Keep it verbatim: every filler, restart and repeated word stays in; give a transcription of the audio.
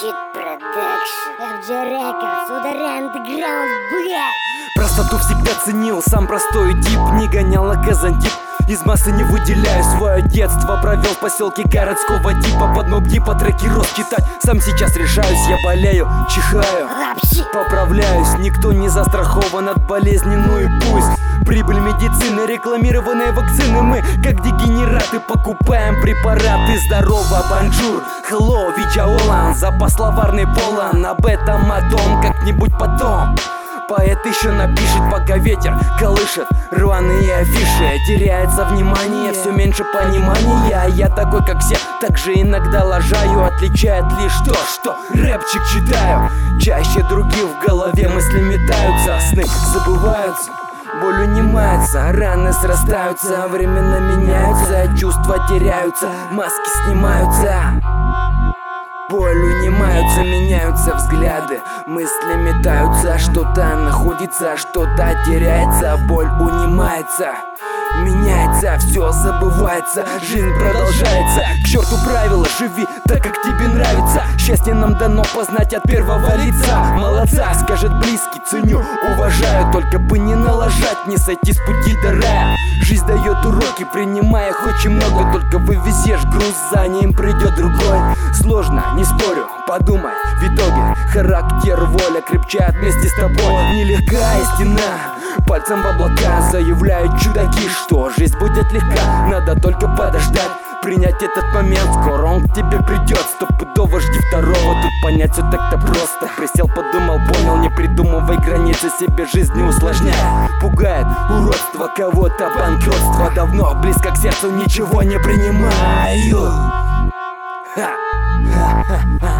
Shit Production, эф джи Records, ударяй андеграунд, блядь. Простоту всегда ценил, сам простой тип, не гонял на казантип. Из массы не выделяю, свое детство провел в поселке городского типа. Под мобги по треки рот читать, сам сейчас решаюсь. Я болею, чихаю, поправляюсь. Никто не застрахован от болезни, ну и пусть. Прибыль медицины, рекламированные вакцины. Мы, как дегенераты, покупаем препараты. Здорово, бонжур, hello, вичаолан. Запас словарный полон, об этом, о том, как-нибудь потом. Поэт еще напишет, пока ветер колышет рваные афиши. Теряется внимание, все меньше понимания. Я такой, как все, также иногда лажаю. Отличает лишь то, что рэпчик читаю. Чаще других в голове мысли метаются. Сны забываются, боль унимается, раны срастаются, времена меняются, чувства теряются, маски снимаются. Боль унимаются, меняются взгляды, мысли метаются, что-то находится, что-то теряется. Боль унимается, меняется, все забывается, жизнь продолжается. К черту правила, живи так, как тебе нравится. Счастье нам дано познать от первого лица. Молодца, скажет близкий, ценю, уважаю. Только бы не налажать, не сойти с пути до рая. Жизнь дает уроки, принимая их очень много. Только вывезешь груз, за ним придет другой. Сложно, не спорю, подумай, в итоге характер, воля крепчает вместе с тобой. Нелегкая стена, пальцем в облака заявляют чудаки, что жизнь будет легка. Надо только подождать, принять этот момент. Скоро он к тебе придет, стопудово жди второго. Тут понять все так-то просто. Присел, подумал, понял, не придумывай границы, себе жизнь не усложняй. Пугает уродство, кого-то банкротство. Давно близко к сердцу, ничего не принимаю. Ха. Ха-ха-ха.